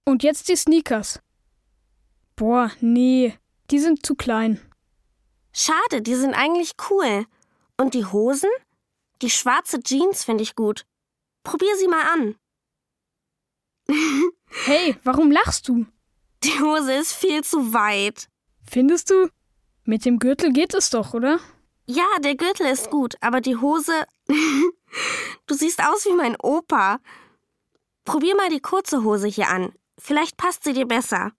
Und jetzt die Sneakers. Boah, nee, die sind zu klein. Schade, die sind eigentlich cool. Und die Hosen? Die schwarze Jeans finde ich gut. Probier sie mal an. Hey, warum lachst du? Die Hose ist viel zu weit. Findest du? Mit dem Gürtel geht es doch, oder? Ja, der Gürtel ist gut, aber die Hose... Du siehst aus wie mein Opa. Probier mal die kurze Hose hier an. Vielleicht passt sie dir besser.